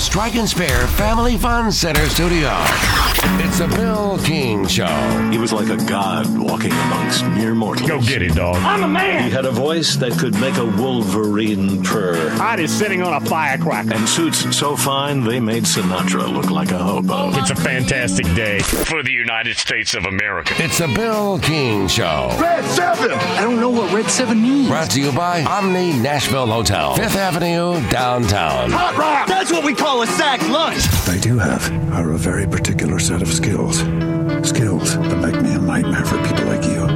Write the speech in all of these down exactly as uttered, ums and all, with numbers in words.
Strike and Spare Family Fun Center studio. It's the Bill King Show. He was like a god walking amongst mere mortals. Go get it, dog. I'm a man. He had a voice that could make a wolverine purr. Hot is sitting on a firecracker. And suits so fine, they made Sinatra look like a hobo. It's a fantastic day for the United States of America. It's the Bill King Show. Red seven. I don't know what Red seven means. Brought to you by Omni Nashville Hotel, Fifth Avenue, downtown. Hot rock. That's what we call a sack lunch. What I do have are a very particular set of skills. Skills that make me a nightmare for people like you.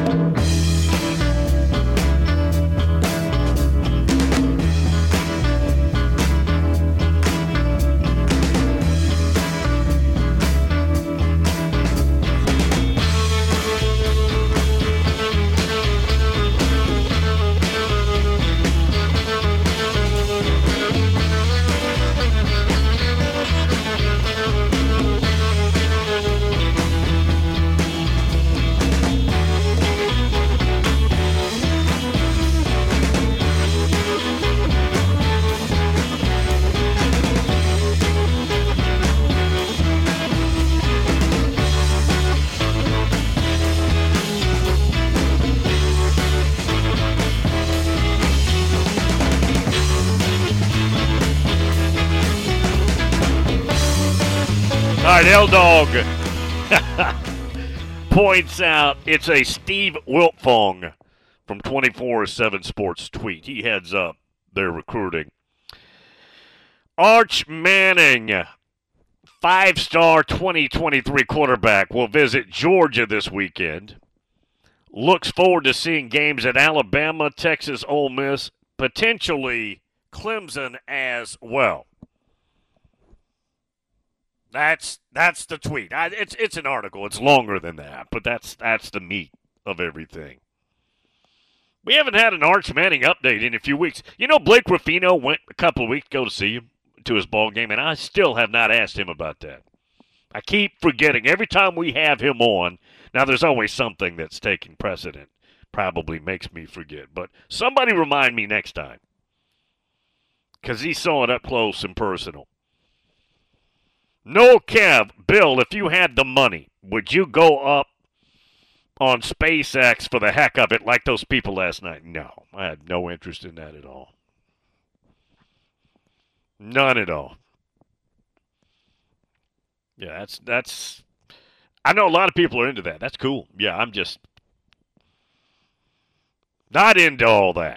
All right, L-Dog points out it's a Steve Wiltfong from twenty-four seven Sports tweet. He heads up their recruiting. Arch Manning, five-star twenty twenty-three quarterback, will visit Georgia this weekend. Looks forward to seeing games at Alabama, Texas, Ole Miss, potentially Clemson as well. That's that's the tweet. I, it's it's an article. It's longer than that, but that's that's the meat of everything. We haven't had an Arch Manning update in a few weeks. You know, Blake Ruffino went a couple of weeks ago to see him to his ball game, and I still have not asked him about that. I keep forgetting every time we have him on. Now, there's always something that's taking precedent. Probably makes me forget, but somebody remind me next time, because he saw it up close and personal. No, Kev, Bill, if you had the money, would you go up on SpaceX for the heck of it like those people last night? No, I had no interest in that at all. None at all. Yeah, that's, that's, I know a lot of people are into that. That's cool. Yeah, I'm just not into all that.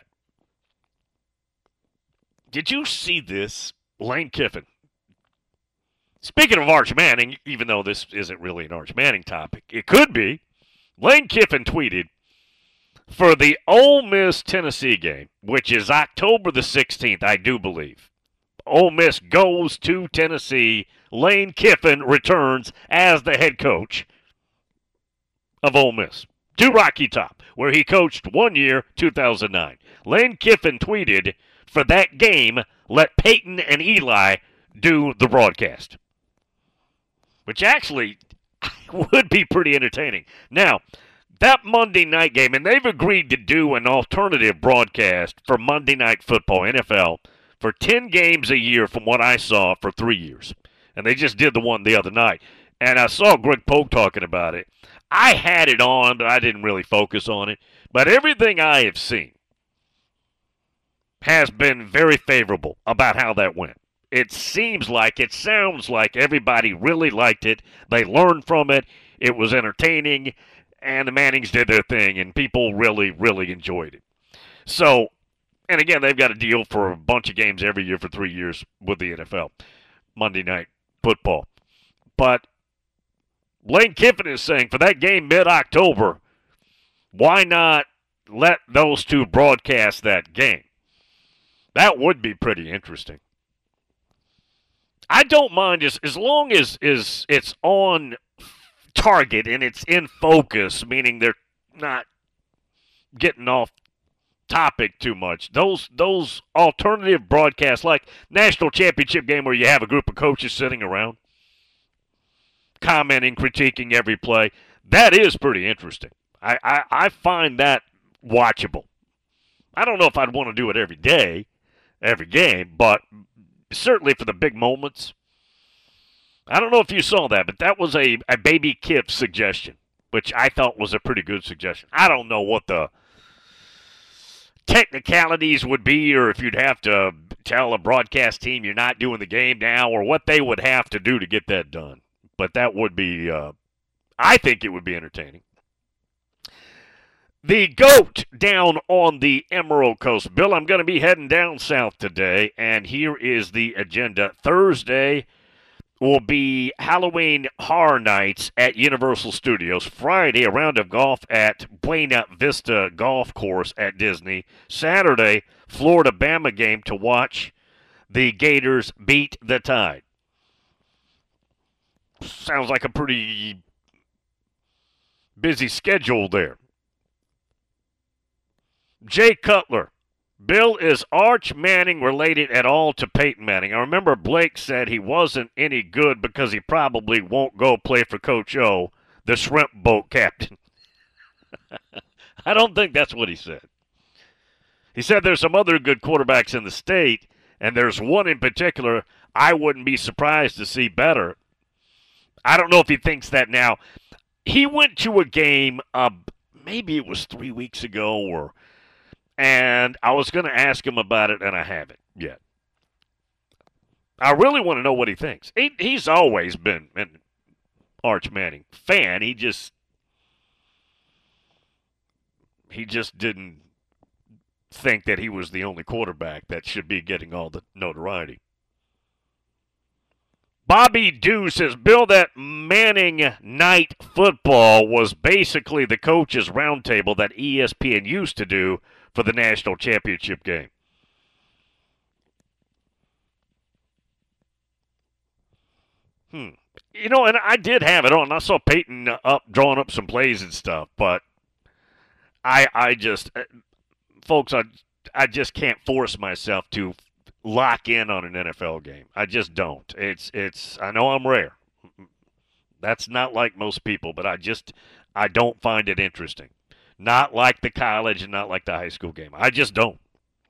Did you see this? Lane Kiffin. Speaking of Arch Manning, even though this isn't really an Arch Manning topic, it could be. Lane Kiffin tweeted, for the Ole Miss-Tennessee game, which is October the sixteenth, I do believe. Ole Miss goes to Tennessee. Lane Kiffin returns as the head coach of Ole Miss to Rocky Top, where he coached one year, two thousand nine. Lane Kiffin tweeted, for that game, let Peyton and Eli do the broadcast. Which actually would be pretty entertaining. Now, that Monday night game, and they've agreed to do an alternative broadcast for Monday Night Football, N F L, for ten games a year from what I saw for three years. And they just did the one the other night. And I saw Greg Polk talking about it. I had it on, but I didn't really focus on it. But everything I have seen has been very favorable about how that went. It seems like, it sounds like everybody really liked it. They learned from it. It was entertaining, and the Mannings did their thing, and people really, really enjoyed it. So, and again, they've got a deal for a bunch of games every year for three years with the N F L, Monday Night Football. But Lane Kiffin is saying for that game mid-October, why not let those two broadcast that game? That would be pretty interesting. I don't mind as, as long as is it's on target and it's in focus, meaning they're not getting off topic too much. Those those alternative broadcasts, like National Championship game where you have a group of coaches sitting around, commenting, critiquing every play, that is pretty interesting. I, I, I find that watchable. I don't know if I'd want to do it every day, every game, but certainly for the big moments. I don't know if you saw that, but that was a, a Baby Kiff suggestion, which I thought was a pretty good suggestion. I don't know what the technicalities would be, or if you'd have to tell a broadcast team you're not doing the game now, or what they would have to do to get that done. But that would be, uh, I think it would be entertaining. The GOAT down on the Emerald Coast. Bill, I'm going to be heading down south today, and here is the agenda. Thursday will be Halloween Horror Nights at Universal Studios. Friday, a round of golf at Buena Vista Golf Course at Disney. Saturday, Florida-Bama game to watch the Gators beat the Tide. Sounds like a pretty busy schedule there. Jay Cutler. Bill, is Arch Manning related at all to Peyton Manning? I remember Blake said he wasn't any good because he probably won't go play for Coach O, the shrimp boat captain. I don't think that's what he said. He said there's some other good quarterbacks in the state, and there's one in particular I wouldn't be surprised to see better. I don't know if he thinks that now. He went to a game, uh, maybe it was three weeks ago, or and I was going to ask him about it, and I haven't yet. I really want to know what he thinks. He, he's always been an Arch Manning fan. He just he just didn't think that he was the only quarterback that should be getting all the notoriety. Bobby Dew says, Bill, that Manning Night Football was basically the coaches' roundtable that E S P N used to do for the national championship game. Hmm. You know, and I did have it on. I saw Peyton up, drawing up some plays and stuff, but I, I just, folks, I, I just can't force myself to lock in on an N F L game. I just don't. It's, it's. I know I'm rare. That's not like most people, but I just, I don't find it interesting. Not like the college and not like the high school game. I just don't.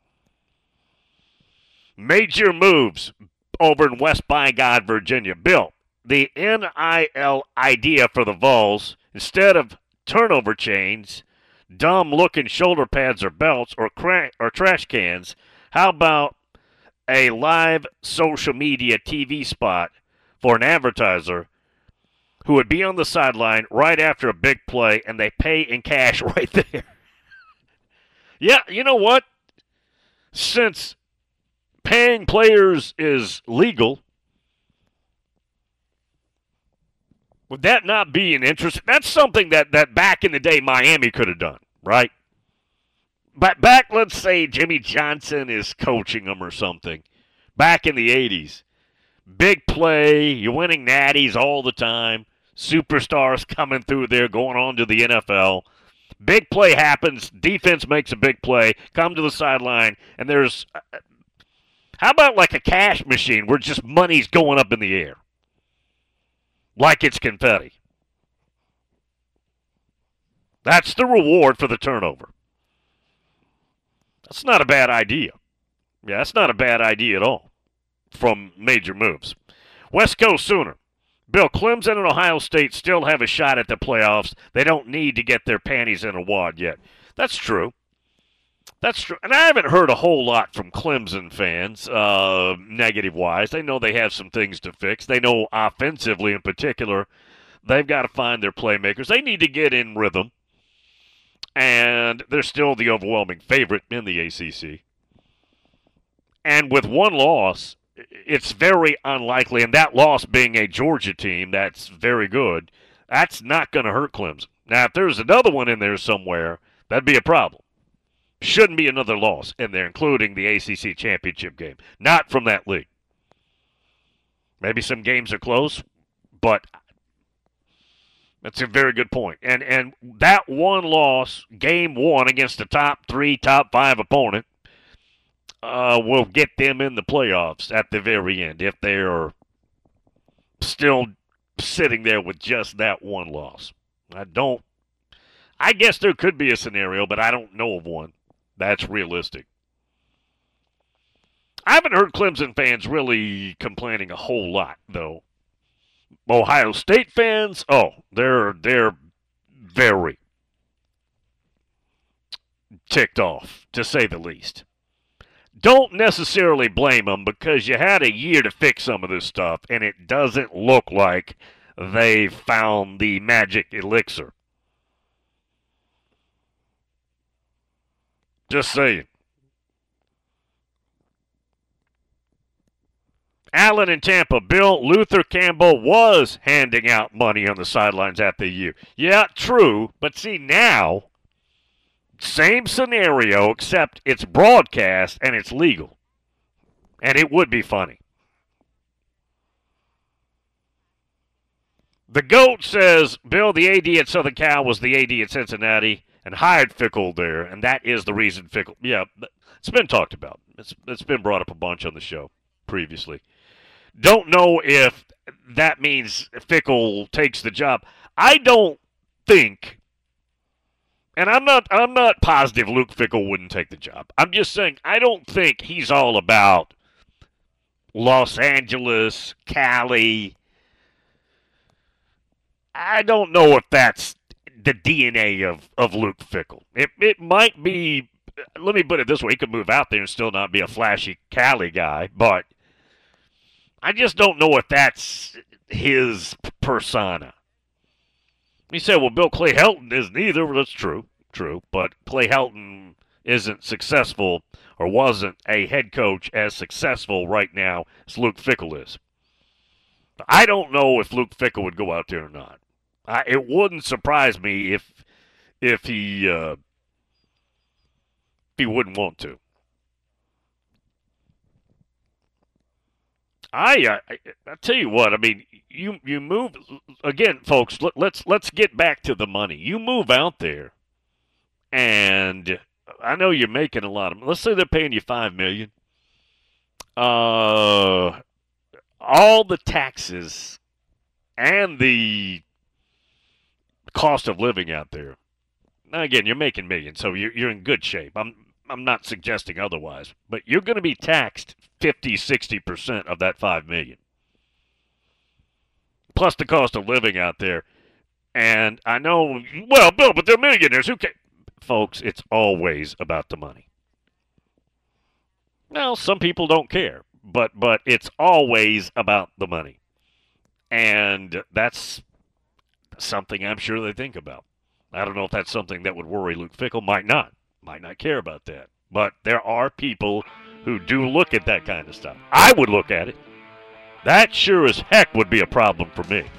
Major moves over in West Bygod, Virginia. Bill, the N I L idea for the Vols, instead of turnover chains, dumb-looking shoulder pads or belts, or, cra- or trash cans, how about a live social media T V spot for an advertiser who would be on the sideline right after a big play, and they pay in cash right there? Yeah, you know what? Since paying players is legal, would that not be an interest? That's something that, that back in the day Miami could have done, right? But back, let's say Jimmy Johnson is coaching them or something, back in the eighties. Big play, you're winning natties all the time. Superstars coming through there, going on to the N F L. Big play happens, defense makes a big play, come to the sideline, and there's, uh, how about like a cash machine where just money's going up in the air? Like it's confetti. That's the reward for the turnover. That's not a bad idea. Yeah, that's not a bad idea at all from major moves. West Coast Sooner. Bill, Clemson and Ohio State still have a shot at the playoffs. They don't need to get their panties in a wad yet. That's true. That's true. And I haven't heard a whole lot from Clemson fans, uh, negative-wise. They know they have some things to fix. They know offensively in particular, they've got to find their playmakers. They need to get in rhythm. And they're still the overwhelming favorite in the A C C. And with one loss, it's very unlikely, and that loss being a Georgia team that's very good, that's not going to hurt Clemson. Now, if there's another one in there somewhere, that'd be a problem. Shouldn't be another loss in there, including the A C C championship game. Not from that league. Maybe some games are close, but that's a very good point. And and that one loss, game one against a top three, top five opponent, uh, will get them in the playoffs at the very end if they are still sitting there with just that one loss. I don't. I guess there could be a scenario, but I don't know of one that's realistic. I haven't heard Clemson fans really complaining a whole lot, though. Ohio State fans, oh, they're they're very ticked off, to say the least. Don't necessarily blame them because you had a year to fix some of this stuff, and it doesn't look like they found the magic elixir. Just saying. Allen in Tampa, Bill, Luther Campbell was handing out money on the sidelines at the U. Yeah, true, but see now, same scenario except it's broadcast and it's legal. And it would be funny. The GOAT says, Bill, the A D at Southern Cal was the A D at Cincinnati and hired Fickell there, and that is the reason Fickell, yeah, it's been talked about. It's, it's been brought up a bunch on the show previously. Don't know if that means Fickell takes the job. I don't think, and I'm not I'm not positive Luke Fickell wouldn't take the job. I'm just saying I don't think he's all about Los Angeles, Cali. I don't know if that's the D N A of, of Luke Fickell. It it might be, let me put it this way, he could move out there and still not be a flashy Cali guy, but I just don't know if that's his persona. You say, well, Bill, Clay Helton isn't either. Well, that's true, true. But Clay Helton isn't successful or wasn't a head coach as successful right now as Luke Fickell is. I don't know if Luke Fickell would go out there or not. I, it wouldn't surprise me if if he uh, if he wouldn't want to. I, uh, I I tell you what, I mean, you you move again, folks. Let, let's let's get back to the money. You move out there, and I know you're making a lot of. Let's say they're paying you five million. Uh, all the taxes and the cost of living out there. Now again, you're making millions, so you're you're in good shape. I'm I'm not suggesting otherwise, but you're going to be taxed fifty, sixty percent of that five million dollars. Plus the cost of living out there. And I know, well, Bill, but they're millionaires. Who cares? Folks, it's always about the money. Now, some people don't care, but but it's always about the money. And that's something I'm sure they think about. I don't know if that's something that would worry Luke Fickell. Might not. Might not care about that. But there are people who do look at that kind of stuff. I would look at it. That sure as heck would be a problem for me.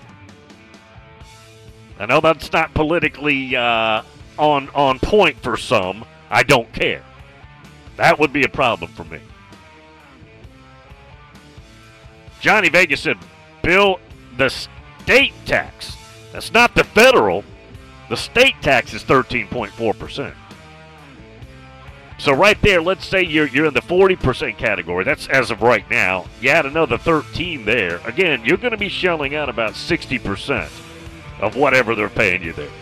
I know that's not politically uh, on, on point for some. I don't care. That would be a problem for me. Johnny Vegas said, Bill, the state tax, that's not the federal, the state tax is thirteen point four percent. So right there, let's say you're you're in the forty percent category. That's as of right now. You add another thirteen there. Again, you're going to be shelling out about sixty percent of whatever they're paying you there.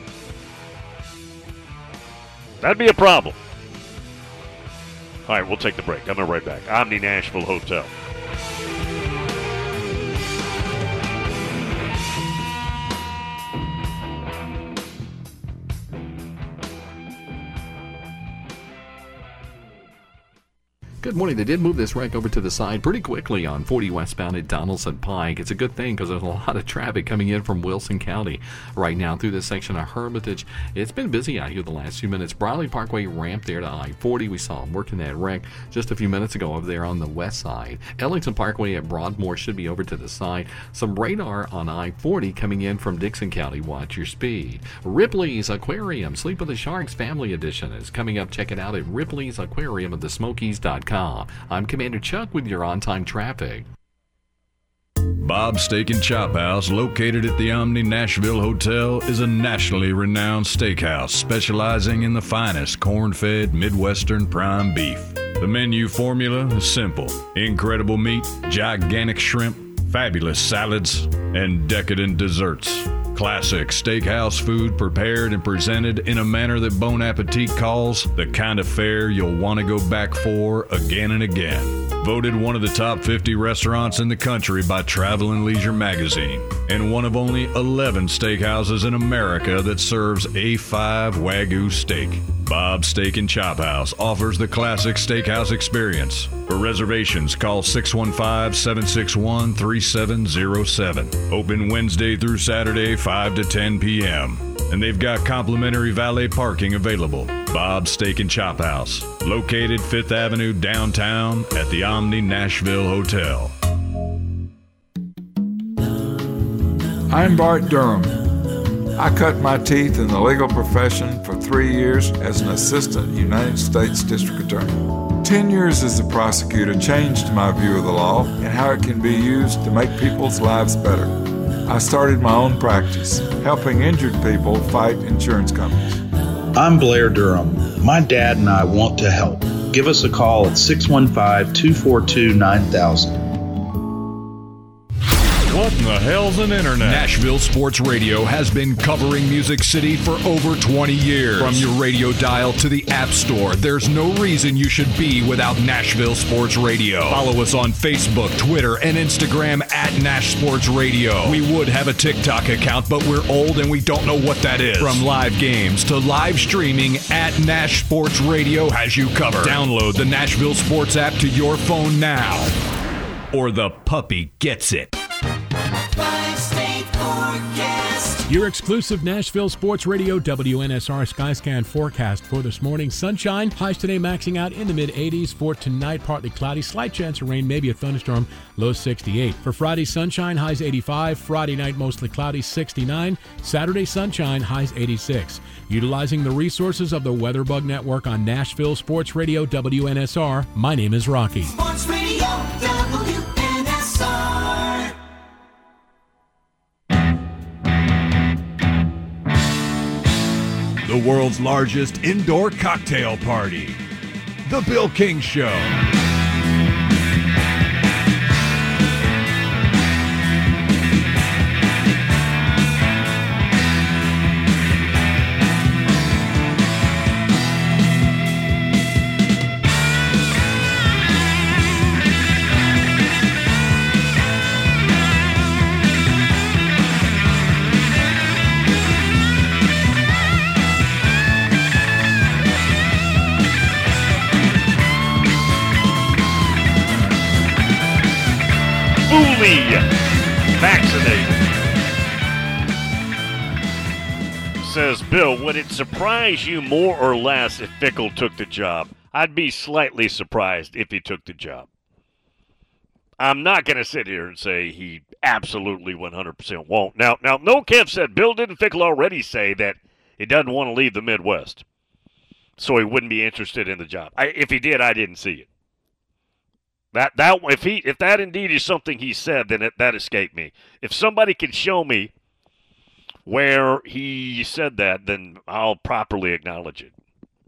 That'd be a problem. All right, we'll take the break. Coming right back. Omni Nashville Hotel. Good morning. They did move this wreck over to the side pretty quickly on forty westbound at Donaldson Pike. It's a good thing because there's a lot of traffic coming in from Wilson County right now through this section of Hermitage. It's been busy out here the last few minutes. Briley Parkway ramp there to I forty. We saw them working that wreck just a few minutes ago over there on the west side. Ellington Parkway at Broadmoor should be over to the side. Some radar on I forty coming in from Dixon County. Watch your speed. Ripley's Aquarium, Sleep with the Sharks Family Edition is coming up. Check it out at Ripley's Aquarium of the Smokies dot com. I'm Commander Chuck with your on-time traffic. Bob's Steak and Chop House, located at the Omni Nashville Hotel, is a nationally renowned steakhouse specializing in the finest corn-fed Midwestern prime beef. The menu formula is simple: incredible meat, gigantic shrimp, fabulous salads, and decadent desserts. Classic steakhouse food prepared and presented in a manner that Bon Appetit calls the kind of fare you'll want to go back for again and again. Voted one of the top fifty restaurants in the country by Travel and Leisure magazine, and one of only eleven steakhouses in America that serves A five Wagyu steak. Bob's Steak and Chop House offers the classic steakhouse experience. For reservations, call six one five, seven six one, three seven zero seven. Open Wednesday through Saturday, five to ten p.m. And they've got complimentary valet parking available. Bob's Steak and Chop House, located Fifth Avenue downtown at the Omni Nashville Hotel. I'm Bart Durham. I cut my teeth in the legal profession for three years as an assistant United States District Attorney. Ten years as a prosecutor changed my view of the law and how it can be used to make people's lives better. I started my own practice, helping injured people fight insurance companies. I'm Blair Durham. My dad and I want to help. Give us a call at six one five, two four two, nine thousand. What in the hell's an internet? Nashville Sports Radio has been covering Music City for over twenty years. From your radio dial to the App Store, there's no reason you should be without Nashville Sports Radio. Follow us on Facebook, Twitter, and Instagram at Nash Sports Radio. We would have a TikTok account, but we're old and we don't know what that is. From live games to live streaming, at Nash Sports Radio has you covered. Download the Nashville Sports app to your phone now, or the puppy gets it. Your exclusive Nashville Sports Radio W N S R Skyscan forecast for this morning. Sunshine, highs today maxing out in the mid eighties. For tonight, partly cloudy, slight chance of rain, maybe a thunderstorm, low sixty-eight. For Friday, sunshine, highs eighty-five. Friday night, mostly cloudy, sixty-nine. Saturday, sunshine, highs eighty-six. Utilizing the resources of the WeatherBug Network on Nashville Sports Radio W N S R, my name is Rocky. Sports Radio W N S R. The world's largest indoor cocktail party, The Bill King Show. Fully vaccinated. Says Bill, would it surprise you more or less if Fickell took the job? I'd be slightly surprised if he took the job. I'm not going to sit here and say he absolutely one hundred percent won't. Now, now, No Kev said, Bill, didn't Fickell already say that he doesn't want to leave the Midwest, so he wouldn't be interested in the job? I, if he did, I didn't see it. That that if he if that indeed is something he said, then it, that escaped me. If somebody can show me where he said that, then I'll properly acknowledge it.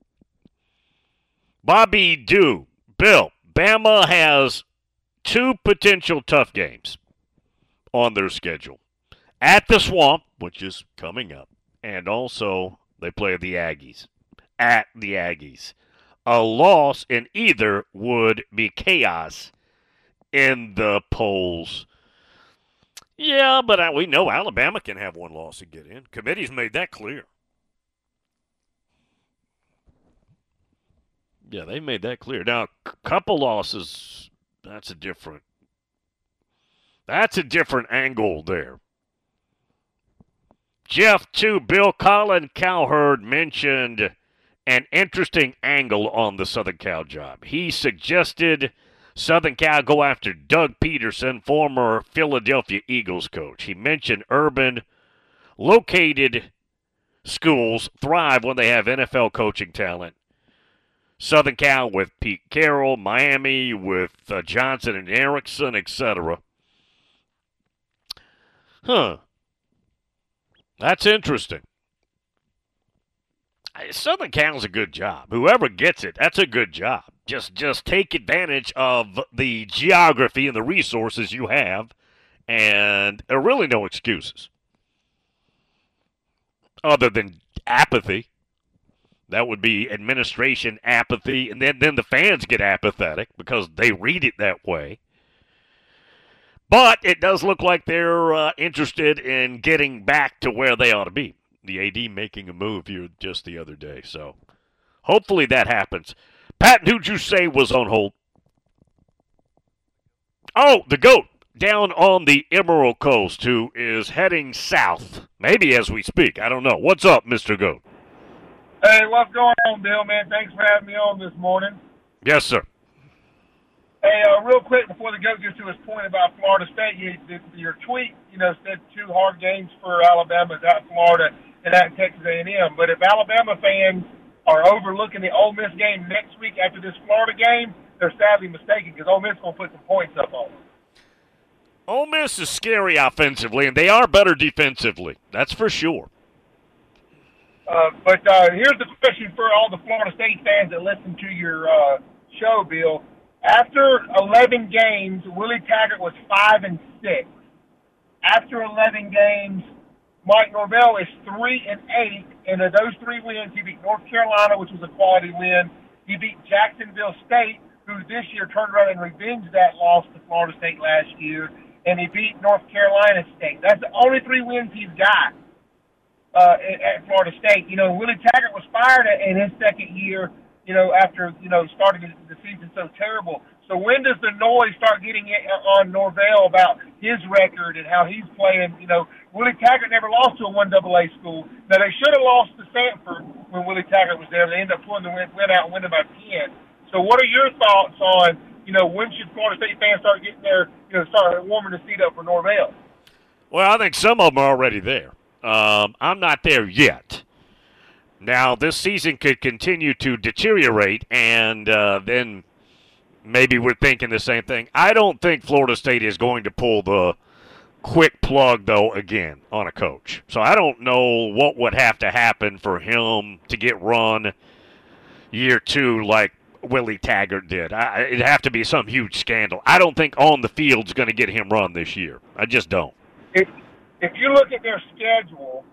Bobby Dew, Bill, Bama has two potential tough games on their schedule. At the Swamp, which is coming up, and also they play the Aggies. At the Aggies. A loss in either would be chaos in the polls. Yeah, but I, we know Alabama can have one loss and get in. Committee's made that clear. Yeah, they made that clear. Now, a couple losses, that's a different, that's a different angle there. Jeff, too, Bill, Colin Cowherd mentioned an interesting angle on the Southern Cal job. He suggested Southern Cal go after Doug Peterson, former Philadelphia Eagles coach. He mentioned urban-located schools thrive when they have N F L coaching talent. Southern Cal with Pete Carroll, Miami with uh, Johnson and Erickson, et cetera. Huh. That's interesting. Southern Cal's a good job. Whoever gets it, that's a good job. Just just take advantage of the geography and the resources you have, and there are really no excuses other than apathy. That would be administration apathy, and then, then the fans get apathetic because they read it that way. But it does look like they're uh, interested in getting back to where they ought to be. The A D making a move here just the other day. So hopefully that happens. Patton, who'd you say was on hold? Oh, the GOAT down on the Emerald Coast who is heading south. Maybe as we speak. I don't know. What's up, Mister GOAT? Hey, what's going on, Bill, man? Thanks for having me on this morning. Yes, sir. Hey, uh, real quick, before the GOAT gets to his point about Florida State, you, your tweet, you know, said two hard games for Alabama, at Florida and at Texas A and M. But if Alabama fans are overlooking the Ole Miss game next week after this Florida game, they're sadly mistaken because Ole Miss is going to put some points up on them. Ole Miss is scary offensively, and they are better defensively. That's for sure. Uh, but uh, here's the question for all the Florida State fans that listen to your uh, show, Bill. After eleven games, Willie Taggart was five and six. After eleven games, Mike Norvell is three and eight, and of those three wins, he beat North Carolina, which was a quality win. He beat Jacksonville State, who this year turned around and revenged that loss to Florida State last year, and he beat North Carolina State. That's the only three wins he's got. Uh, at Florida State. You know, Willie Taggart was fired in his second year, you know, after, you know, starting the season so terrible. So when does the noise start getting on Norvell about his record and how he's playing? You know, Willie Taggart never lost to a one double A school. Now, they should have lost to Stanford when Willie Taggart was there. They ended up pulling the win, win out and winning by ten. So what are your thoughts on, you know, when should Florida State fans start getting there, you know, start warming the seat up for Norvell? Well, I think some of them are already there. Um, I'm not there yet. Now, this season could continue to deteriorate, and uh, then maybe we're thinking the same thing. I don't think Florida State is going to pull the quick plug, though, again, on a coach. So I don't know what would have to happen for him to get run year two like Willie Taggart did. I, it'd have to be some huge scandal. I don't think on the field's going to get him run this year. I just don't. It, If you look at their schedule,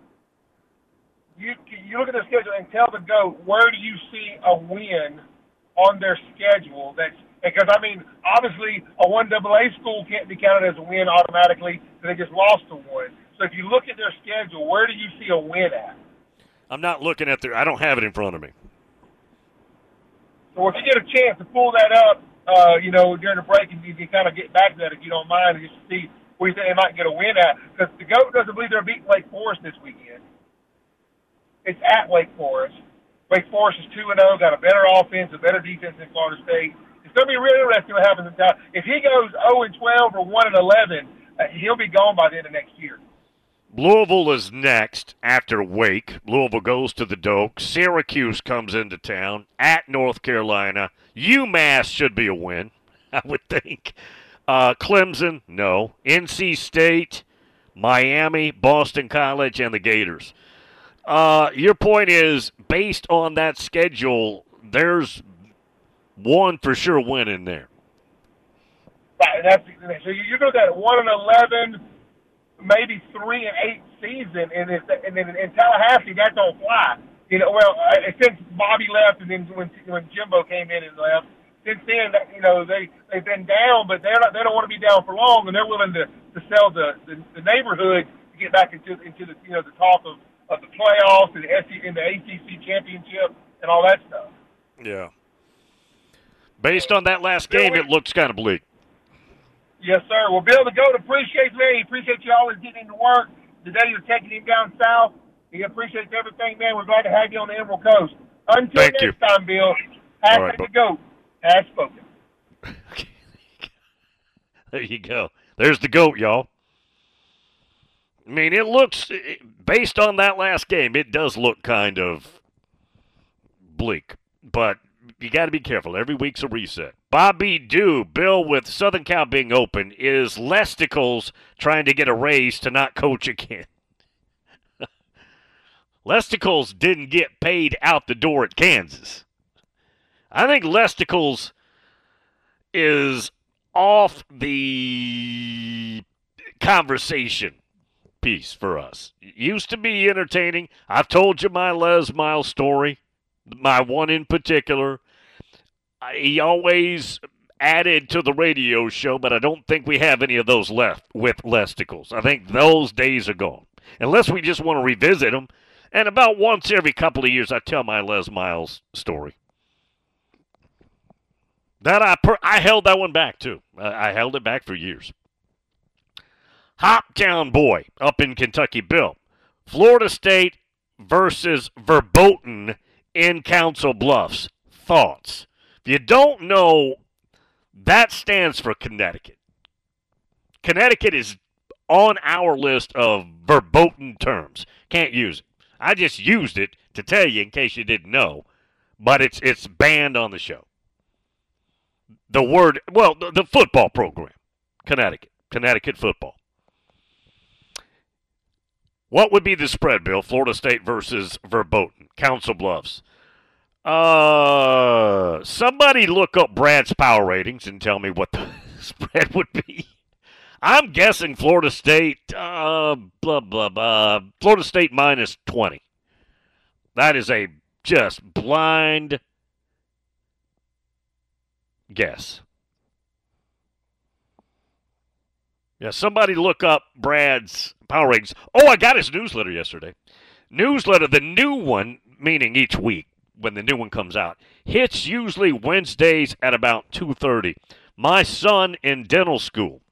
you you look at their schedule and tell the GOAT, where do you see a win on their schedule? That's because, I mean, obviously a one double A school can't be counted as a win automatically because they just lost to one. So if you look at their schedule, where do you see a win at? I'm not looking at their – I don't have it in front of me. So if you get a chance to pull that up, uh, you know, during the break, and you can kind of get back to that if you don't mind, and just see – where you think they might get a win at, because the GOAT doesn't believe they're beating Wake Forest this weekend. It's at Wake Forest. Wake Forest is two and oh, got a better offense, a better defense than Florida State. It's going to be really interesting what happens in town. If he goes oh and twelve or one and eleven, uh, he'll be gone by the end of next year. Louisville is next after Wake. Louisville goes to the Doak. Syracuse comes into town at North Carolina. UMass should be a win, I would think. Uh, Clemson, no. N C State, Miami, Boston College, and the Gators. Uh, your point is, based on that schedule, there's one for sure win in there. Right, that's, so you're going to at one and eleven, maybe three and eight season, and, if, and then in Tallahassee, that don't fly. You know, well, uh, since Bobby left and then when, when Jimbo came in and left, since then, you know, they, they've been down, but they're not, they don't want to be down for long, and they're willing to, to sell the, the, the neighborhood to get back into into the, you know, the talk of, of the playoffs and the, S E C, and the A C C championship and all that stuff. Yeah. Based on that last game, it looks kind of bleak. Yes, sir. Well, Bill, the GOAT appreciates me. He appreciates you always getting into work. Today you're taking him down south. He appreciates everything, man. We're glad to have you on the Emerald Coast. Until Thank next you. time, Bill, hashtag right, the GOAT has spoken. There you go. There's the GOAT, y'all. I mean, it looks, based on that last game, it does look kind of bleak. But you got to be careful. Every week's a reset. Bobby Dew, Bill, with Southern Cal being open, is Lesticles trying to get a raise to not coach again? Lesticles didn't get paid out the door at Kansas. I think Lesticles is off the conversation piece for us. It used to be entertaining. I've told you my Les Miles story. My one in particular. He always added to the radio show, but I don't think we have any of those left with Lesticles. I think those days are gone. Unless we just want to revisit them. And about once every couple of years, I tell my Les Miles story. That I per- I held that one back, too. I, I held it back for years. Hoptown boy up in Kentucky. Bill, Florida State versus Verboten in Council Bluffs. Thoughts? If you don't know, that stands for Connecticut. Connecticut is on our list of verboten terms. Can't use it. I just used it to tell you in case you didn't know, but it's it's banned on the show. The word, well, the, the football program, Connecticut, Connecticut football. What would be the spread, Bill? Florida State versus Verboten, Council Bluffs. Uh, somebody look up Brad's power ratings and tell me what the spread would be. I'm guessing Florida State, uh, blah, blah, blah. Florida State minus twenty. That is a just blind guess. Yeah, somebody look up Brad's power ratings. Oh, I got his newsletter yesterday. Newsletter, the new one, meaning each week when the new one comes out, hits usually Wednesdays at about two thirty. My son in dental school.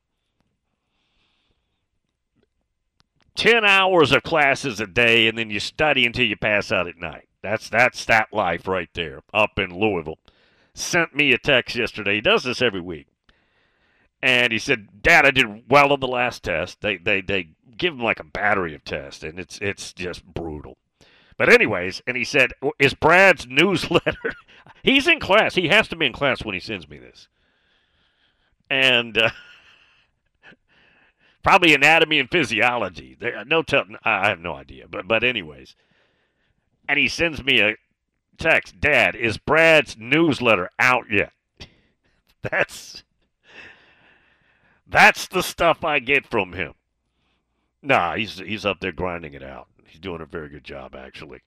Ten hours of classes a day, and then you study until you pass out at night. That's that's that life right there up in Louisville. Sent me a text yesterday. He does this every week. And he said, Dad, I did well on the last test. They they they give him like a battery of tests, and it's it's just brutal. But anyways, and he said, is Brad's newsletter, he's in class. He has to be in class when he sends me this. And uh, probably anatomy and physiology. There, no tell, I have no idea. But but anyways, and he sends me a text, Dad, is Brad's newsletter out yet? That's that's the stuff I get from him. Nah, he's he's up there grinding it out. He's doing a very good job, actually.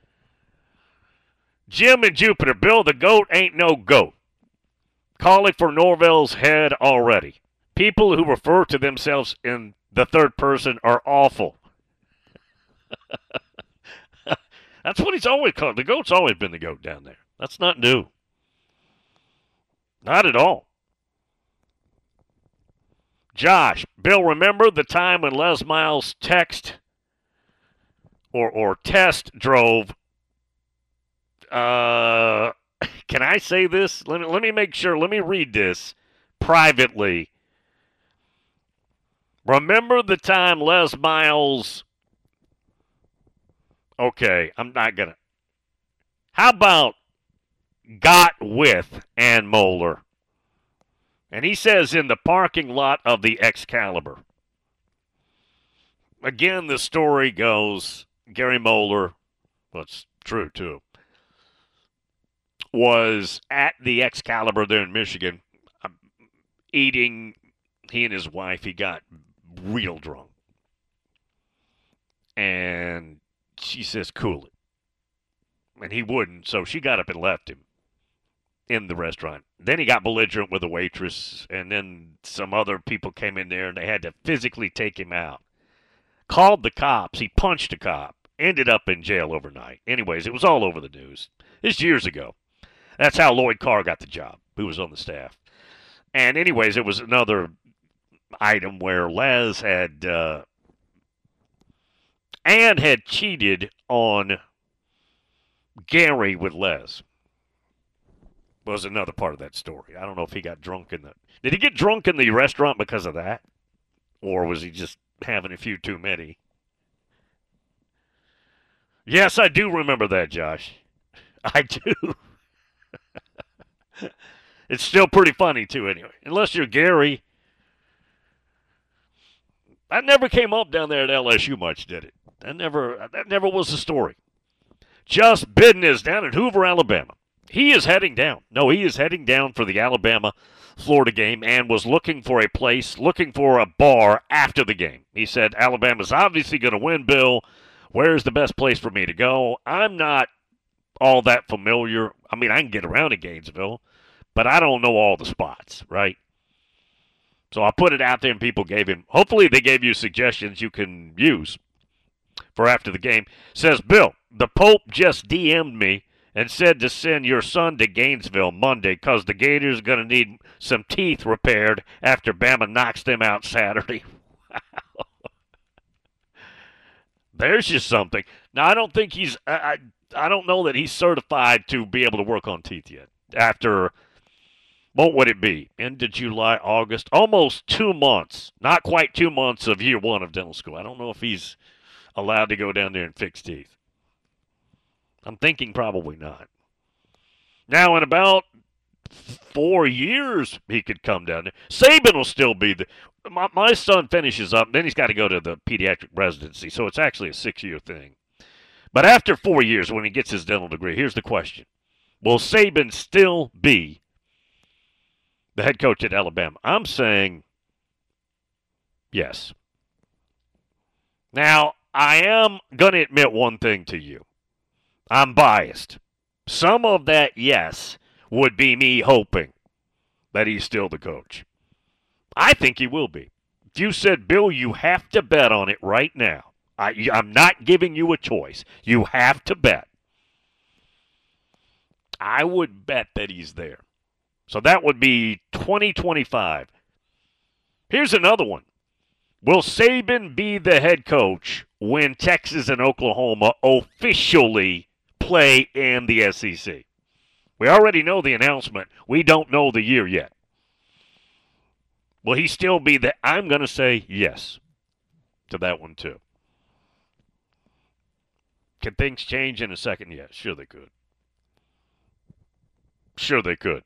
Jim and Jupiter, Bill, the GOAT ain't no goat. Calling for Norvell's head already. People who refer to themselves in the third person are awful. That's what he's always called. The GOAT's always been the GOAT down there. That's not new. Not at all. Josh, Bill, remember the time when Les Miles text or or test drove, uh, can I say this? Let me, let me make sure. Let me read this privately. Remember the time Les Miles, okay, I'm not going to. How about got with Ann Moeller? And he says in the parking lot of the Excalibur. Again, the story goes, Gary Moeller, well, it's true too, was at the Excalibur there in Michigan, um, eating, he and his wife, he got real drunk. And she says, cool it. And he wouldn't, so she got up and left him in the restaurant. Then he got belligerent with a waitress, and then some other people came in there, and they had to physically take him out. Called the cops. He punched a cop. Ended up in jail overnight. Anyways, it was all over the news. This years ago. That's how Lloyd Carr got the job, who was on the staff. And anyways, it was another item where Les had, uh, Ann had cheated on Gary with Les. Was another part of that story. I don't know if he got drunk in the... Did he get drunk in the restaurant because of that? Or was he just having a few too many? Yes, I do remember that, Josh. I do. It's still pretty funny, too, anyway. Unless you're Gary. That never came up down there at L S U much, did it? That never, that never was the story. Just business down in Hoover, Alabama. He is heading down. No, he is heading down for the Alabama-Florida game and was looking for a place, looking for a bar after the game. He said, Alabama's obviously going to win, Bill. Where's the best place for me to go? I'm not all that familiar. I mean, I can get around to Gainesville, but I don't know all the spots, right? So I put it out there, and people gave him, hopefully they gave you suggestions you can use for after the game. Says, Bill, the Pope just D M'd me and said to send your son to Gainesville Monday because the Gators are going to need some teeth repaired after Bama knocks them out Saturday. Wow. There's just something. Now, I don't think he's I, I, I don't know that he's certified to be able to work on teeth yet. After, what would it be? End of July, August, almost two months. Not quite two months of year one of dental school. I don't know if he's allowed to go down there and fix teeth. I'm thinking probably not. Now, in about four years, he could come down there. Saban will still be the. My, my son finishes up, then he's got to go to the pediatric residency, so it's actually a six-year thing. But after four years, when he gets his dental degree, here's the question. Will Saban still be the head coach at Alabama? I'm saying yes. Now, I am going to admit one thing to you. I'm biased. Some of that yes would be me hoping that he's still the coach. I think he will be. If you said, Bill, you have to bet on it right now. I, I'm not giving you a choice. You have to bet. I would bet that he's there. So that would be twenty twenty-five. Here's another one. Will Saban be the head coach when Texas and Oklahoma officially play in the S E C? We already know the announcement. We don't know the year yet. Will he still be the? I'm going to say yes to that one too. Can things change in a second? Yes, sure they could. Sure they could.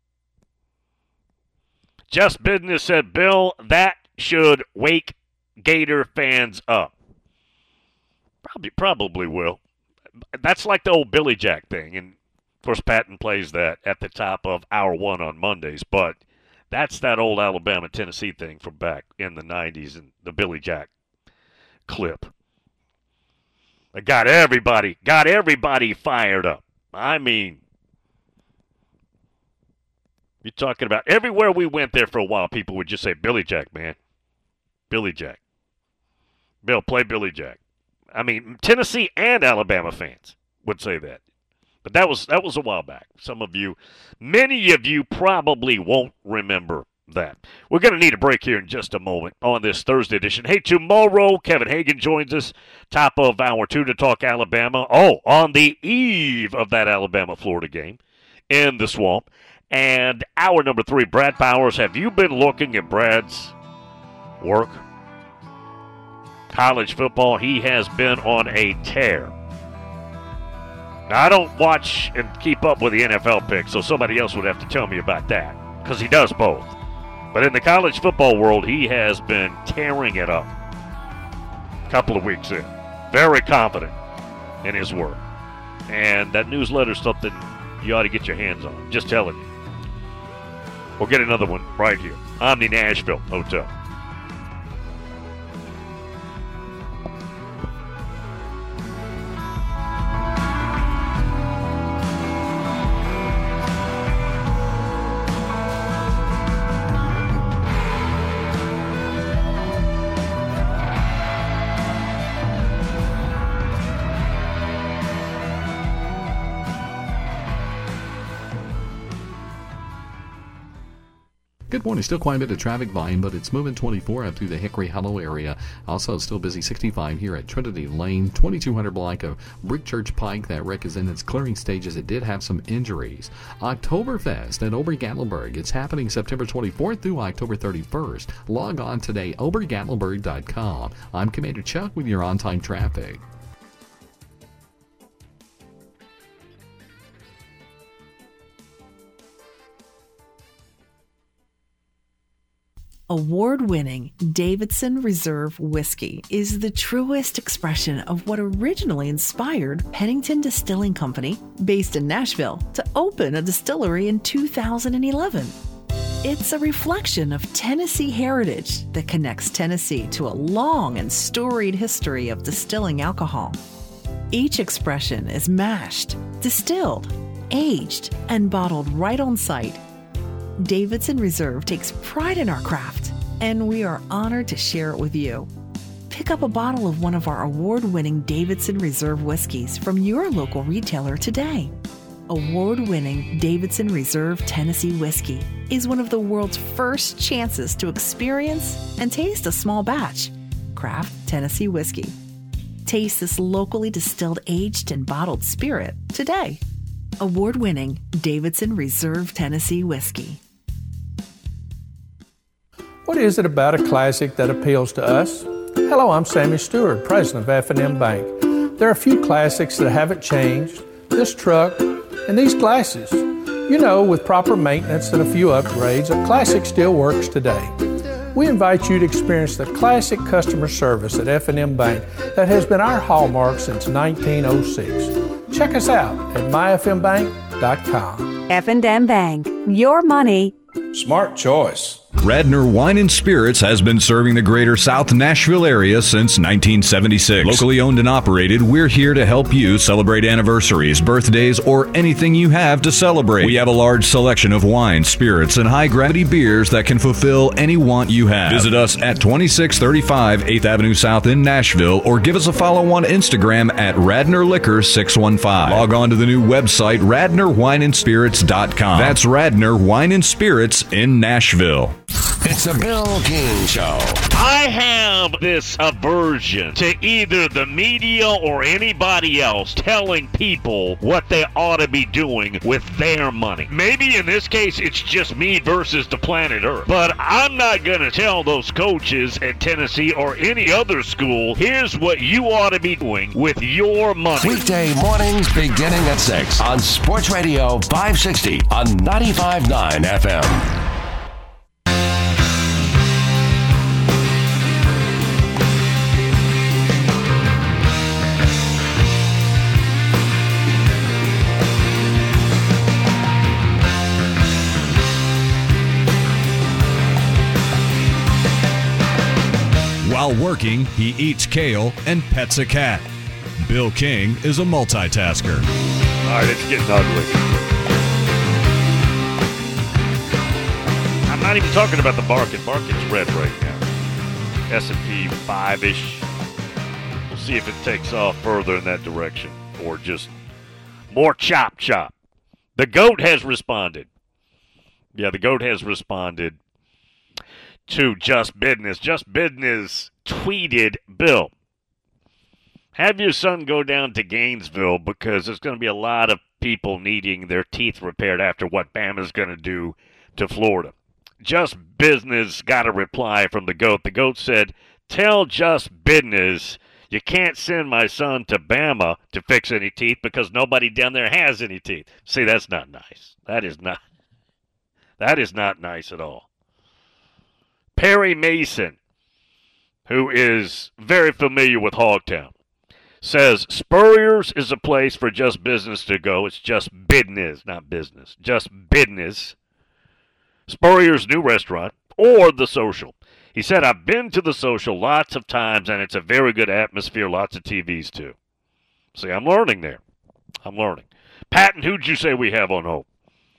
Just Business said, Bill, that should wake Gator fans up. Probably, probably will. That's like the old Billy Jack thing. And, of course, Patton plays that at the top of hour one on Mondays. But that's that old Alabama-Tennessee thing from back in the nineties and the Billy Jack clip. It got everybody, got everybody fired up. I mean, you're talking about everywhere we went there for a while, people would just say, Billy Jack, man. Billy Jack. Bill, play Billy Jack. I mean, Tennessee and Alabama fans would say that. But that was that was a while back. Some of you, many of you probably won't remember that. We're going to need a break here in just a moment on this Thursday edition. Hey, tomorrow, Kevin Hagan joins us, top of hour two, to talk Alabama. Oh, on the eve of that Alabama-Florida game in the Swamp. And hour number three, Brad Powers. Have you been looking at Brad's work? College football, he has been on a tear. Now, I don't watch and keep up with the N F L picks, so somebody else would have to tell me about that, because he does both. But in the college football world, he has been tearing it up a couple of weeks in. Very confident in his work. And that newsletter is something you ought to get your hands on. Just telling you. We'll get another one right here. Omni Nashville Hotel. Good morning. Still quite a bit of traffic volume, but it's moving twenty-four up through the Hickory Hollow area. Also, still busy sixty-five here at Trinity Lane, twenty-two hundred block of Brick Church Pike. That wreck is in its clearing stages. It did have some injuries. Oktoberfest at Ober-Gatlinburg. It's happening September twenty-fourth through October thirty-first. Log on today, ober gatlinburg dot com. I'm Commander Chuck with your on-time traffic. Award-winning Davidson Reserve Whiskey is the truest expression of what originally inspired Pennington Distilling Company, based in Nashville, to open a distillery in two thousand eleven. It's a reflection of Tennessee heritage that connects Tennessee to a long and storied history of distilling alcohol. Each expression is mashed, distilled, aged, and bottled right on site. Davidson Reserve takes pride in our craft, and we are honored to share it with you. Pick up a bottle of one of our award-winning Davidson Reserve whiskeys from your local retailer today. Award-winning Davidson Reserve Tennessee Whiskey is one of the world's first chances to experience and taste a small batch craft Tennessee whiskey. Taste this locally distilled, aged, and bottled spirit today. Award-winning Davidson Reserve Tennessee Whiskey. What is it about a classic that appeals to us? Hello, I'm Sammy Stewart, president of F and M Bank. There are a few classics that haven't changed. This truck and these glasses. You know, with proper maintenance and a few upgrades, a classic still works today. We invite you to experience the classic customer service at F and M Bank that has been our hallmark since nineteen oh six. Check us out at my f m bank dot com. F and M Bank, your money. Smart choice. Radnor Wine and Spirits has been serving the greater South Nashville area since nineteen seventy-six. Locally owned and operated, we're here to help you celebrate anniversaries, birthdays, or anything you have to celebrate. We have a large selection of wine, spirits, and high-gravity beers that can fulfill any want you have. Visit us at twenty-six thirty-five eighth Avenue South in Nashville, or give us a follow on Instagram at Radnor Liquor six one five. Log on to the new website, radnor wine and spirits dot com. That's Radnor Wine and Spirits in Nashville. It's a Bill King Show. I have this aversion to either the media or anybody else telling people what they ought to be doing with their money. Maybe in this case it's just me versus the planet Earth. But I'm not going to tell those coaches at Tennessee or any other school, here's what you ought to be doing with your money. Weekday mornings beginning at six on Sports Radio five sixty on ninety-five point nine F M. While working, he eats kale and pets a cat. Bill King is a multitasker. All right, it's getting ugly. I'm not even talking about the market. Market's red right now. S and P five-ish. We'll see if it takes off further in that direction or just more chop chop. The GOAT has responded. Yeah, the GOAT has responded to Just Business. Just Business tweeted, Bill, have your son go down to Gainesville because there's going to be a lot of people needing their teeth repaired after what Bama's going to do to Florida. Just Business got a reply from the GOAT. The GOAT said, tell Just Business you can't send my son to Bama to fix any teeth because nobody down there has any teeth. See, that's not nice. That is not, that is not nice at all. Perry Mason, who is very familiar with Hogtown, says Spurrier's is a place for Just Business to go. It's Just Business, not business. Just Business. Spurrier's new restaurant or the Social. He said, I've been to the Social lots of times, and it's a very good atmosphere, lots of T Vs too. See, I'm learning there. I'm learning. Patton, who'd you say we have on hold?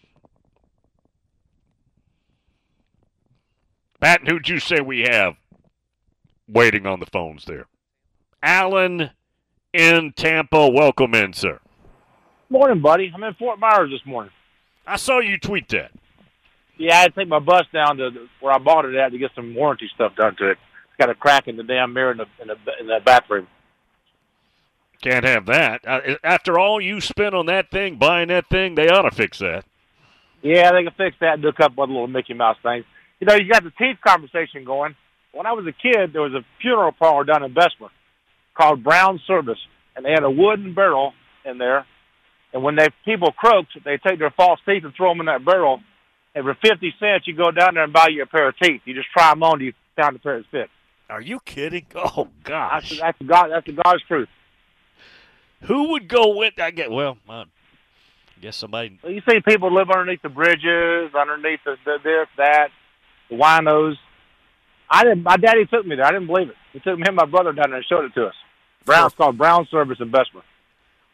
Patton, who'd you say we have waiting on the phones there? Alan in Tampa. Welcome in, sir. Morning, buddy. I'm in Fort Myers this morning. I saw you tweet that. Yeah, I had to take my bus down to where I bought it at to get some warranty stuff done to it. It's got a crack in the damn mirror in the in the, in the bathroom. Can't have that. Uh, after all you spent on that thing, buying that thing, they ought to fix that. Yeah, they can fix that and do a couple other little Mickey Mouse things. You know, you got the teeth conversation going. When I was a kid, there was a funeral parlor down in Bessemer called Brown Service, and they had a wooden barrel in there. And when they people croaked, they take their false teeth and throw them in that barrel. And for fifty cents, you go down there and buy you a pair of teeth. You just try them on, you found a pair that fit. Are you kidding? Oh, gosh. That's, that's, God, that's the God's truth. Who would go with I get Well, I guess somebody. Well, you see people live underneath the bridges, underneath the, the this, that, the winos. I didn't. My daddy took me there. I didn't believe it. He took me and my brother down there and showed it to us. Brown, it's called Brown Service in Bessemer.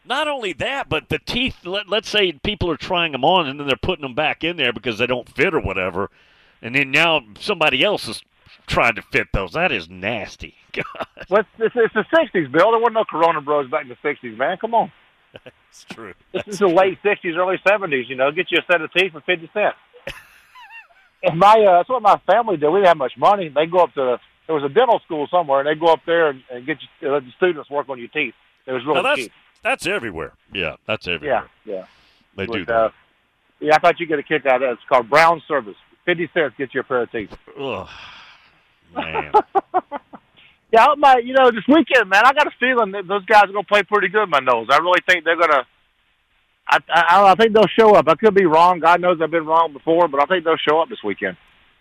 Not only that, but the teeth, let, let's say people are trying them on and then they're putting them back in there because they don't fit or whatever, and then now somebody else is trying to fit those. That is nasty. God. Well, it's, it's, it's the sixties, Bill. There wasn't no Corona Bros back in the sixties, man. Come on. It's true. This is the late sixties, early seventies, you know. Get you a set of teeth for fifty cents. And my, uh, that's what my family did. We didn't have much money. They go up to, the, there was a dental school somewhere, and they go up there and, and get you, let the students work on your teeth. It was really now that's, cheap. That's everywhere. Yeah, that's everywhere. Yeah, yeah. They But, do that. Uh, yeah, I thought you'd get a kick out of that. It's called Brown Service. fifty cents gets you a pair of teeth. Ugh, man. Yeah, I hope my, you know, this weekend, man, I got a feeling that those guys are going to play pretty good, my nose. I really think they're going to, I, I, I think they'll show up. I could be wrong. God knows I've been wrong before, but I think they'll show up this weekend.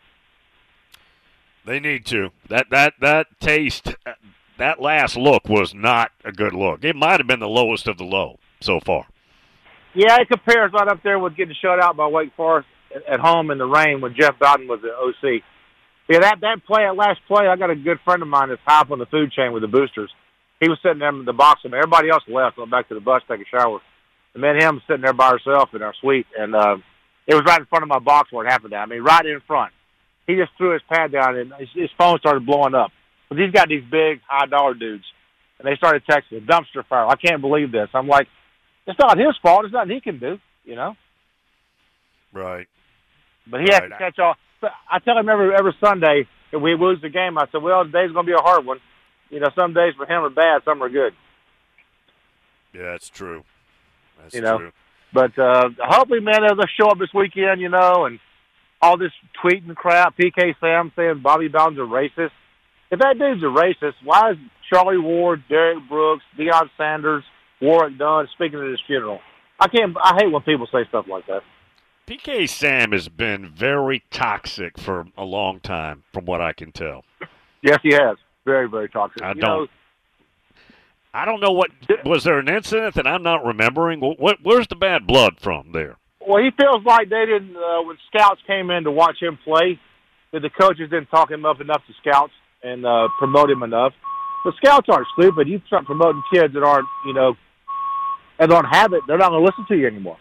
They need to. That that that taste, that last look was not a good look. It might have been the lowest of the low so far. Yeah, it compares right up there with getting shut out by Wake Forest at home in the rain when Jeff Bowden was at O C. Yeah, that, that play, that last play, I got a good friend of mine that's high up on the food chain with the Boosters. He was sitting there in the box, and everybody else left, went back to the bus to take a shower. And me and him sitting there by ourselves in our suite, and uh, it was right in front of my box where it happened. I mean, right in front. He just threw his pad down, and his, his phone started blowing up. But he's got these big, high-dollar dudes, and they started texting, dumpster fire. I can't believe this. I'm like, it's not his fault. There's nothing he can do, you know? Right. But he right. has to catch all. I tell him every every Sunday if we lose the game, I said, well, today's going to be a hard one. You know, some days for him are bad, some are good. Yeah, that's true. That's you know? true. But uh, hopefully, man, they'll show up this weekend, you know, and all this tweeting crap, P K Sam saying Bobby Bowden's a racist. If that dude's a racist, why is Charlie Ward, Derek Brooks, Deion Sanders, Warwick Dunn speaking at his funeral? I can't. I hate when people say stuff like that. P K Sam has been very toxic for a long time, from what I can tell. Yes, he has. Very, very toxic. I you don't. Know, I don't know what was there an incident that I'm not remembering. What, where's the bad blood from there? Well, he feels like they didn't. Uh, when scouts came in to watch him play, that the coaches didn't talk him up enough to scouts and uh, promote him enough. The scouts aren't stupid. You start promoting kids that aren't, you know, and don't have it, they're not going to listen to you anymore.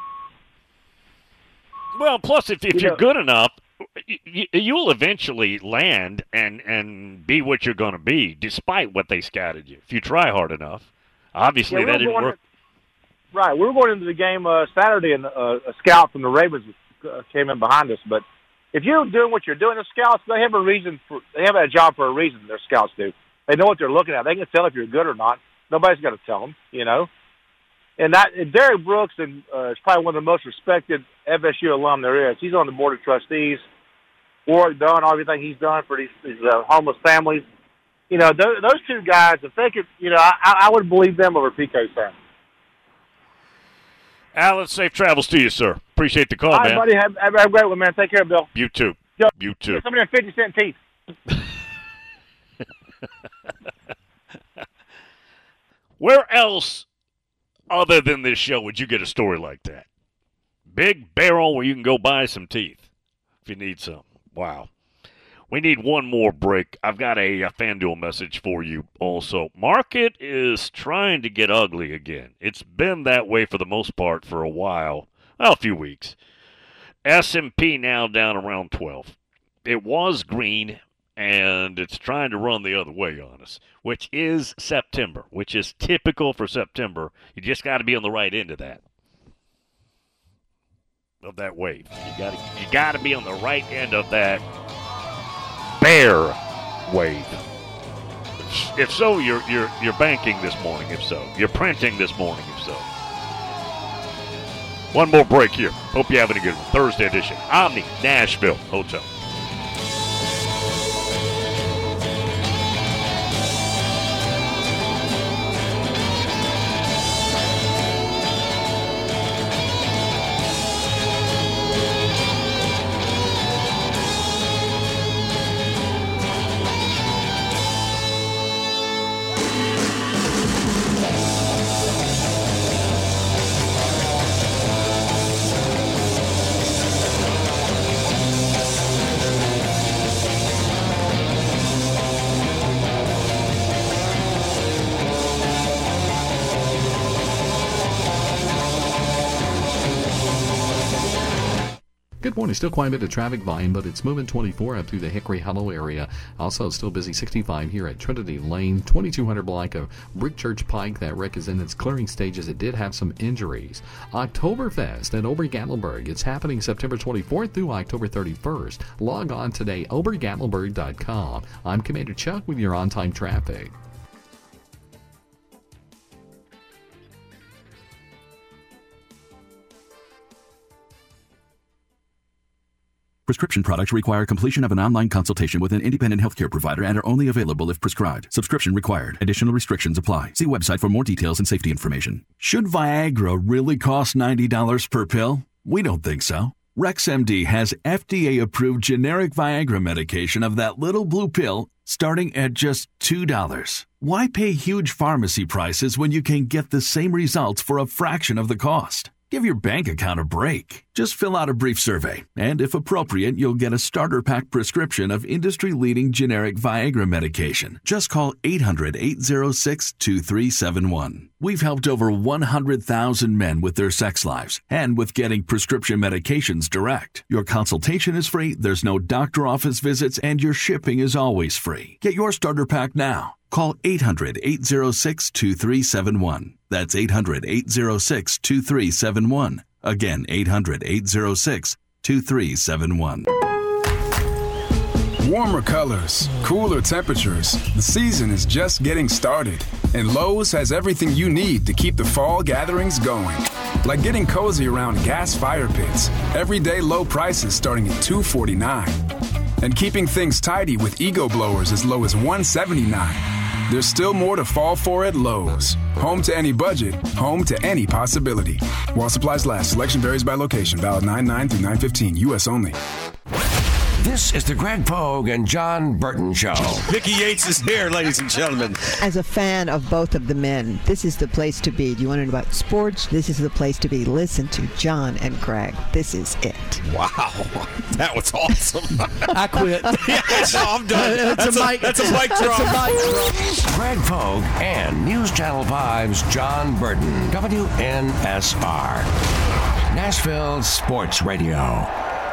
Well, plus, if, if you you're know, good enough, you, you'll eventually land and, and be what you're going to be, despite what they scouted you. If you try hard enough. Obviously, yeah, that didn't work. To, right. We were going into the game uh, Saturday, and uh, a scout from the Ravens uh, came in behind us. But if you're doing what you're doing, the scouts, they have a reason. For, they have a job for a reason, their scouts do. They know what they're looking at. They can tell if you're good or not. Nobody's got to tell them, you know. And that and Derek Brooks and uh, is probably one of the most respected F S U alum there is. He's on the board of trustees. Warwick Dunn, everything he's done for these, these uh, homeless families. You know, th- those two guys, if they could, you know, I, I would believe them over P K Sam. Alan, safe travels to you, sir. Appreciate the call, All right, man. buddy. Have, have a great one, man. Take care, Bill. You too. Yo, you too. Get some of them fifty cent teeth. Where else, other than this show, would you get a story like that? Big Barrel where you can go buy some teeth if you need some. Wow. We need one more break. I've got a, a FanDuel message for you also. Market is trying to get ugly again. It's been that way for the most part for a while, well, a few weeks. S and P now down around twelve. It was green, and it's trying to run the other way on us, which is September, which is typical for September. You just got to be on the right end of that, of that wave. You got to, you got to be on the right end of that bear wave. If so, you're you're you're banking this morning. If so, you're printing this morning. If so. One more break here. Hope you're having a good one. Thursday edition. Omni Nashville Hotel. Good morning. Still quite a bit of traffic volume, but it's moving twenty-four up through the Hickory Hollow area. Also, still busy sixty-five here at Trinity Lane, twenty-two hundred block of Brick Church Pike. That wreck is in its clearing stages. It did have some injuries. Oktoberfest at Ober-Gatlinburg. It's happening September twenty-fourth through October thirty-first. Log on today, ober gatlinburg dot com. I'm Commander Chuck with your on-time traffic. Prescription products require completion of an online consultation with an independent healthcare provider and are only available if prescribed. Subscription required. Additional restrictions apply. See website for more details and safety information. Should Viagra really cost ninety dollars per pill? We don't think so. RexMD has F D A-approved generic Viagra medication of that little blue pill starting at just two dollars. Why pay huge pharmacy prices when you can get the same results for a fraction of the cost? Give your bank account a break. Just fill out a brief survey, and if appropriate, you'll get a starter pack prescription of industry-leading generic Viagra medication. Just call eight hundred, eight oh six, two three seven one. We've helped over one hundred thousand men with their sex lives and with getting prescription medications direct. Your consultation is free, there's no doctor office visits, and your shipping is always free. Get your starter pack now. Call eight hundred, eight oh six, two three seven one. That's eight hundred, eight oh six, two three seven one. Again, eight hundred, eight oh six, two three seven one. Warmer colors, cooler temperatures. The season is just getting started, and Lowe's has everything you need to keep the fall gatherings going. Like getting cozy around gas fire pits, everyday low prices starting at two forty-nine, and keeping things tidy with Ego blowers as low as one seventy-nine. There's still more to fall for at Lowe's. Home to any budget, home to any possibility. While supplies last, selection varies by location. Valid nine nine through nine fifteen, U S only. This is the Greg Pogue and John Burton Show. Mickey Yates is here, ladies and gentlemen. As a fan of both of the men, this is the place to be. Do you want to know about sports? This is the place to be. Listen to John and Greg. This is it. Wow. That was awesome. I quit. Yeah, no, I'm done. That's, that's, a, a, mic. that's a mic drop. That's a mic drop. Greg Pogue and News Channel five's John Burton, W N S R. Nashville Sports Radio.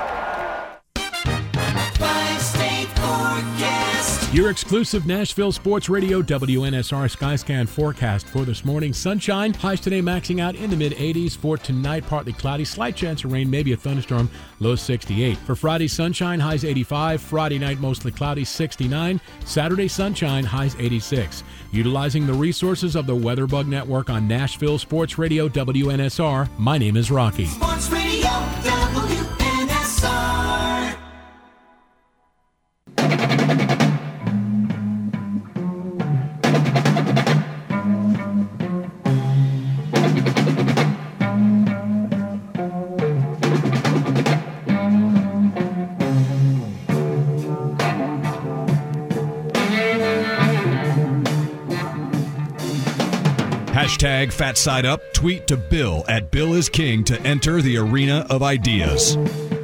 Your exclusive Nashville Sports Radio W N S R Skyscan forecast for this morning. Sunshine, highs today maxing out in the mid eighties. For tonight, partly cloudy, slight chance of rain, maybe a thunderstorm, low sixty-eight. For Friday, sunshine, highs eighty-five. Friday night, mostly cloudy, sixty-nine. Saturday, sunshine, highs eighty-six. Utilizing the resources of the WeatherBug Network on Nashville Sports Radio W N S R, my name is Rocky. Sports Radio W N S R. Hashtag Fat Side Up. Tweet to Bill at Bill is King to enter the arena of ideas.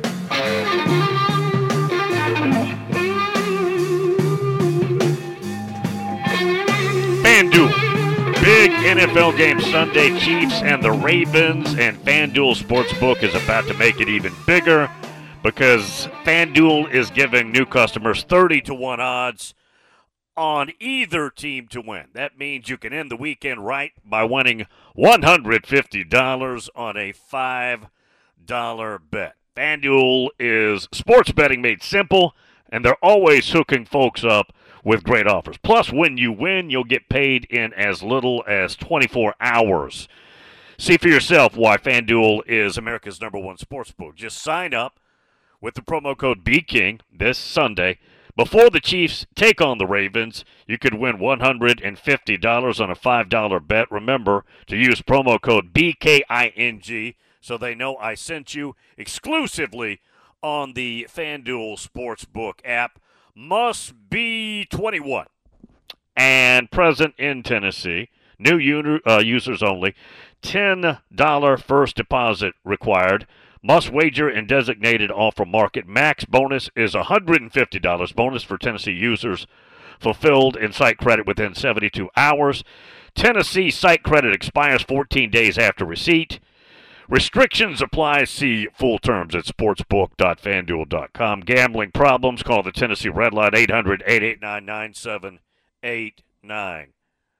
FanDuel. Big N F L game Sunday. Chiefs and the Ravens. And FanDuel Sportsbook is about to make it even bigger because FanDuel is giving new customers thirty to one odds on either team to win. That means you can end the weekend right by winning one hundred fifty dollars on a five dollar bet. FanDuel is sports betting made simple, and they're always hooking folks up with great offers. Plus, when you win, you'll get paid in as little as twenty-four hours. See for yourself why FanDuel is America's number one sportsbook. Just sign up with the promo code BKING this Sunday. Before the Chiefs take on the Ravens, you could win one hundred fifty dollars on a five dollar bet. Remember to use promo code B K I N G so they know I sent you exclusively on the FanDuel Sportsbook app. Must be twenty-one and present in Tennessee. New user, uh, users only. ten dollars first deposit required. Must wager in designated offer market. Max bonus is one hundred fifty dollars. Bonus for Tennessee users fulfilled in site credit within seventy-two hours. Tennessee site credit expires fourteen days after receipt. Restrictions apply. See full terms at sportsbook dot fanduel dot com. Gambling problems? Call the Tennessee Red Light, eight hundred, eight eight nine, nine seven eight nine.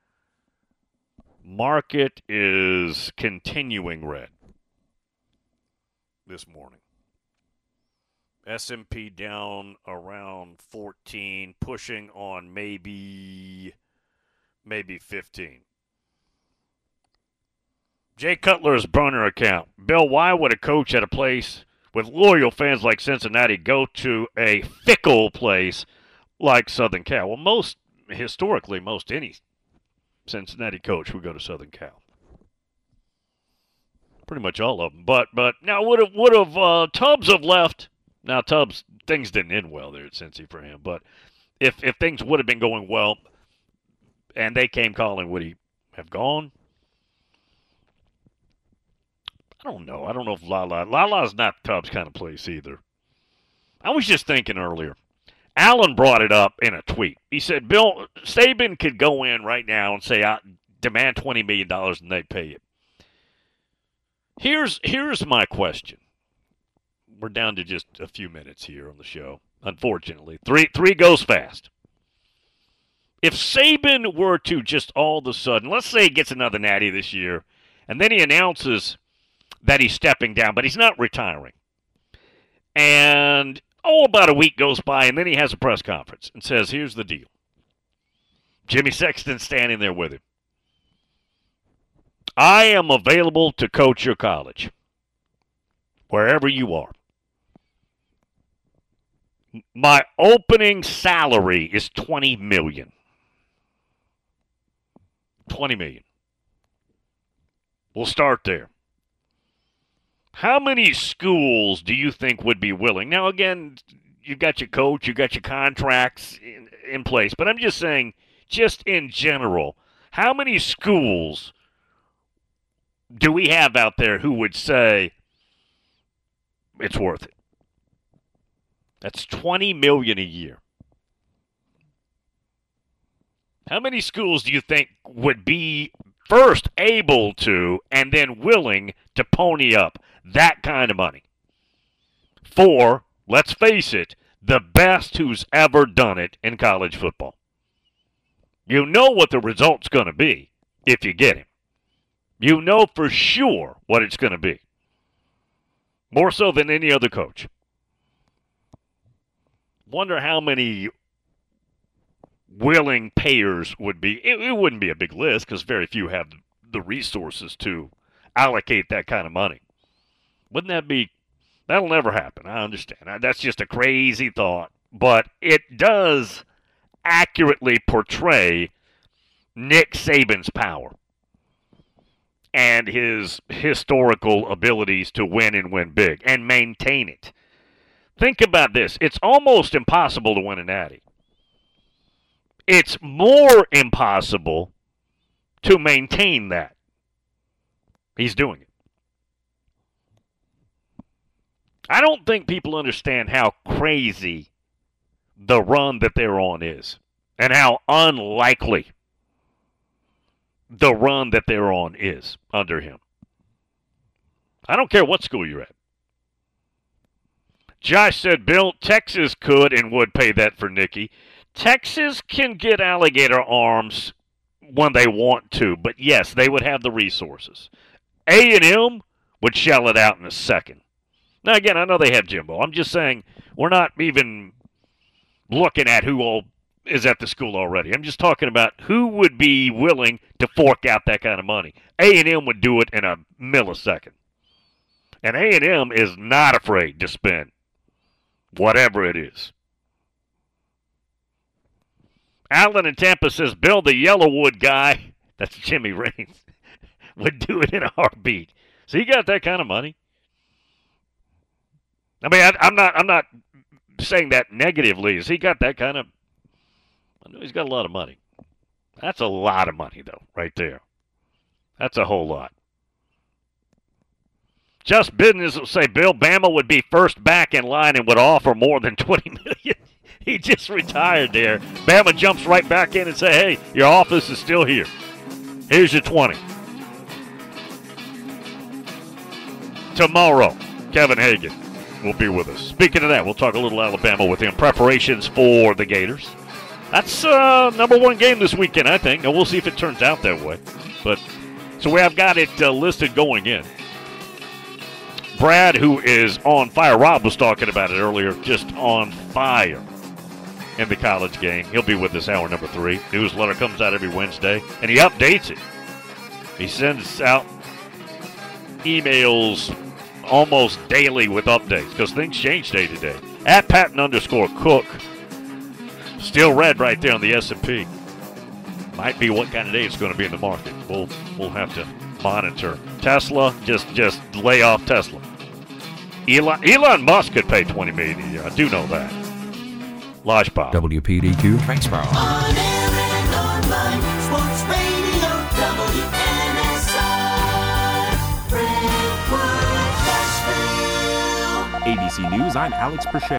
Market is continuing red this morning. S and P down around fourteen, pushing on maybe, maybe fifteen. Jay Cutler's burner account. Bill, why would a coach at a place with loyal fans like Cincinnati go to a fickle place like Southern Cal? Well, most, historically, most any Cincinnati coach would go to Southern Cal. Pretty much all of them. But but now would have would have uh, Tubbs have left? Now Tubbs, things didn't end well there at Cincy for him. But if if things would have been going well, and they came calling, would he have gone? I don't know. I don't know if Lala Lala's not Tubbs' kind of place either. I was just thinking earlier. Allen brought it up in a tweet. He said, Bill, Saban could go in right now and say, I demand twenty million dollars and they'd pay it. Here's here's my question. We're down to just a few minutes here on the show, unfortunately. Three three goes fast. If Saban were to just all of a sudden, let's say he gets another natty this year, and then he announces that he's stepping down, but he's not retiring. And, oh, about a week goes by, and then he has a press conference and says, here's the deal. Jimmy Sexton's standing there with him. I am available to coach your college, wherever you are. My opening salary is twenty million dollars. twenty million dollars. We'll start there. How many schools do you think would be willing? Now, again, you've got your coach, you've got your contracts in, in place, but I'm just saying, just in general, how many schools do we have out there who would say it's worth it? That's twenty million dollars a year. How many schools do you think would be first able to and then willing to pony up that kind of money for, let's face it, the best who's ever done it in college football? You know what the result's going to be if you get him. You know for sure what it's going to be. More so than any other coach. Wonder how many willing payers would be. It, it wouldn't be a big list because very few have the resources to allocate that kind of money. Wouldn't that be, that'll never happen. I understand. That's just a crazy thought. But it does accurately portray Nick Saban's power and his historical abilities to win and win big and maintain it. Think about this. It's almost impossible to win a natty. It's more impossible to maintain that. He's doing it. I don't think people understand how crazy the run that they're on is and how unlikely the run that they're on is under him. I don't care what school you're at. Josh said, Bill, Texas could and would pay that for Nicky. Texas can get alligator arms when they want to, but yes, they would have the resources. A and M would shell it out in a second. Now, again, I know they have Jimbo. I'm just saying we're not even looking at who all is at the school already. I'm just talking about who would be willing to fork out that kind of money. A and M would do it in a millisecond. And A and M is not afraid to spend whatever it is. Allen in Tampa says, Bill, the Yellowwood guy, that's Jimmy Raines, would do it in a heartbeat. So he got that kind of money. I mean, I, I'm not I'm not saying that negatively. Has he got that kind of, I know he's got a lot of money. That's a lot of money, though, right there. That's a whole lot. Just Business will say, Bill, Bama would be first back in line and would offer more than twenty million dollars. He just retired there. Bama jumps right back in and say, hey, your office is still here. Here's your twenty. tomorrow, Kevin Hagan will be with us. Speaking of that, we'll talk a little Alabama with him. Preparations for the Gators. That's uh, number one game this weekend, I think, and we'll see if it turns out that way. But so we have got it uh, listed going in. Brad, who is on fire, Rob was talking about it earlier, just on fire in the college game. He'll be with us hour number three. Newsletter comes out every Wednesday, and he updates it. He sends out emails almost daily with updates because things change day to day. At Patton underscore Cook, still red right there on the S and P. Might be what kind of day it's going to be in the market. We'll we'll have to monitor. Tesla, just just lay off Tesla. Elon Elon Musk could pay twenty million dollars a year. I do know that. Lodgepop. W P D Q. Tranksboro. On air and online, Sports Radio W N S R. Brentwood, Nashville. A B C News, I'm Alex Perchet.